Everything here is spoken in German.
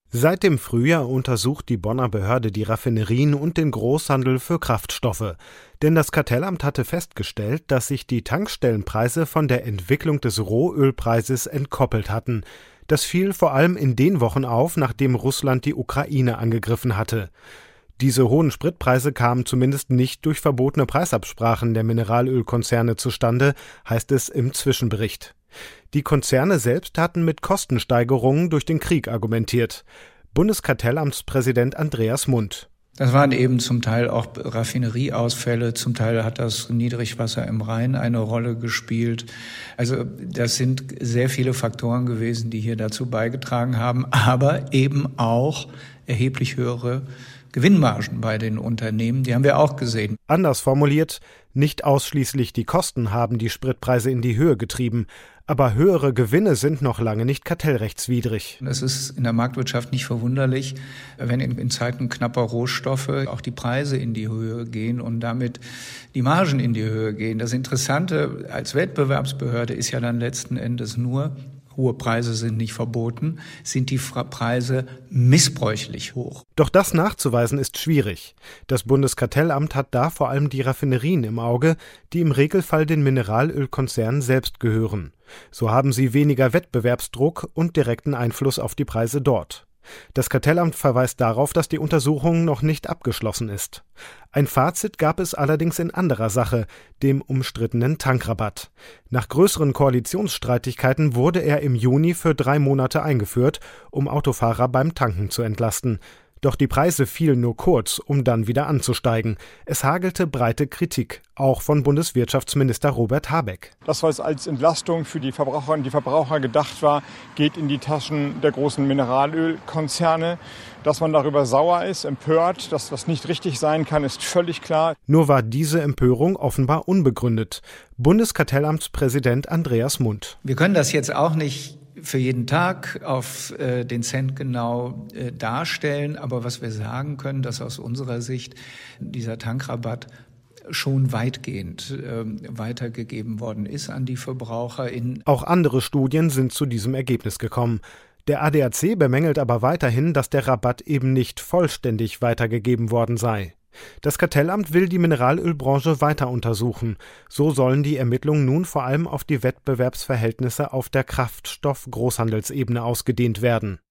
Seit dem Frühjahr untersucht die Bonner Behörde die Raffinerien und den Großhandel für Kraftstoffe. Denn das Kartellamt hatte festgestellt, dass sich die Tankstellenpreise von der Entwicklung des Rohölpreises entkoppelt hatten. Das fiel vor allem in den Wochen auf, nachdem Russland die Ukraine angegriffen hatte. Diese hohen Spritpreise kamen zumindest nicht durch verbotene Preisabsprachen der Mineralölkonzerne zustande, heißt es im Zwischenbericht. Die Konzerne selbst hatten mit Kostensteigerungen durch den Krieg argumentiert. Bundeskartellamtspräsident Andreas Mund. Das waren eben zum Teil auch Raffinerieausfälle, zum Teil hat das Niedrigwasser im Rhein eine Rolle gespielt. Also das sind sehr viele Faktoren gewesen, die hier dazu beigetragen haben, aber eben auch erheblich höhere Gewinnmargen bei den Unternehmen, die haben wir auch gesehen. Anders formuliert, nicht ausschließlich die Kosten haben die Spritpreise in die Höhe getrieben, aber höhere Gewinne sind noch lange nicht kartellrechtswidrig. Es ist in der Marktwirtschaft nicht verwunderlich, wenn in Zeiten knapper Rohstoffe auch die Preise in die Höhe gehen und damit die Margen in die Höhe gehen. Das Interessante als Wettbewerbsbehörde ist ja dann letzten Endes nur, hohe Preise sind nicht verboten, sind die Preise missbräuchlich hoch. Doch das nachzuweisen ist schwierig. Das Bundeskartellamt hat da vor allem die Raffinerien im Auge, die im Regelfall den Mineralölkonzernen selbst gehören. So haben sie weniger Wettbewerbsdruck und direkten Einfluss auf die Preise dort. Das Kartellamt verweist darauf, dass die Untersuchung noch nicht abgeschlossen ist. Ein Fazit gab es allerdings in anderer Sache, dem umstrittenen Tankrabatt. Nach größeren Koalitionsstreitigkeiten wurde er im Juni für 3 Monate eingeführt, um Autofahrer beim Tanken zu entlasten. Doch die Preise fielen nur kurz, um dann wieder anzusteigen. Es hagelte breite Kritik, auch von Bundeswirtschaftsminister Robert Habeck. Das, was als Entlastung für die Verbraucherinnen und die Verbraucher gedacht war, geht in die Taschen der großen Mineralölkonzerne. Dass man darüber sauer ist, empört, dass das nicht richtig sein kann, ist völlig klar. Nur war diese Empörung offenbar unbegründet. Bundeskartellamtspräsident Andreas Mund. Wir können das jetzt auch nicht für jeden Tag auf den Cent genau darstellen. Aber was wir sagen können, dass aus unserer Sicht dieser Tankrabatt schon weitgehend weitergegeben worden ist an die Verbraucher. Auch andere Studien sind zu diesem Ergebnis gekommen. Der ADAC bemängelt aber weiterhin, dass der Rabatt eben nicht vollständig weitergegeben worden sei. Das Kartellamt will die Mineralölbranche weiter untersuchen. So sollen die Ermittlungen nun vor allem auf die Wettbewerbsverhältnisse auf der Kraftstoff-Großhandelsebene ausgedehnt werden.